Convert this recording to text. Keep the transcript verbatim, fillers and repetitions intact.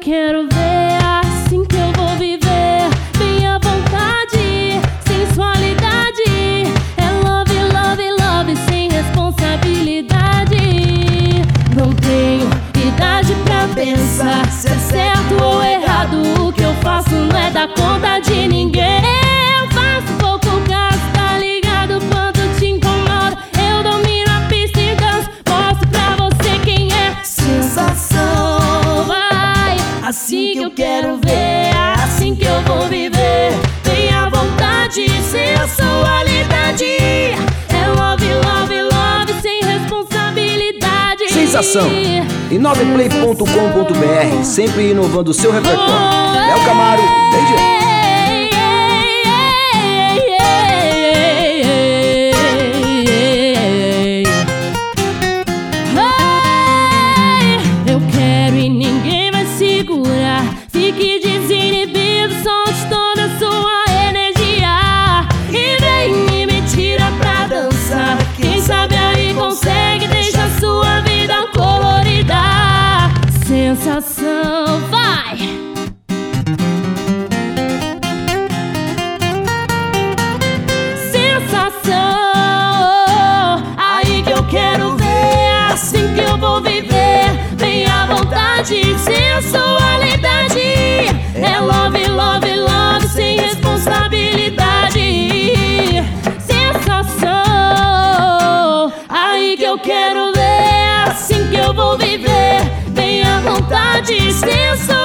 quero ver, assim que eu vou viver. Bem à vontade, sensualidade. É love, love, love, sem responsabilidade. Não tenho idade pra pensar se é certo ou errado. O que eu faço não é dar conta de ninguém. Eu faço pouco caso, tá ligado quanto te incomoda. Eu domino a pista e danço, mostro pra você quem é sensação. Vai, assim que eu quero ver, assim que eu vou viver. Bem à vontade, sensualidade. É love, love, love, sem responsabilidade. Sensação. inoveplay ponto com ponto br, sempre inovando o seu repertório. Léo Camaro, D J. Eu quero e ninguém vai segurar. Fique desinibido, solte toda a sua energia e vem e me tira pra dançar. Quem sabe aí consegue, deixa a sua vida colorida. Sensação, vai! Sensação, aí que eu quero ver, assim que eu vou viver. Bem à vontade, sensualidade. É love, love, love, sem responsabilidade. Sensação, aí que eu quero ver, assim que eu vou viver. Bem à vontade, sensualidade.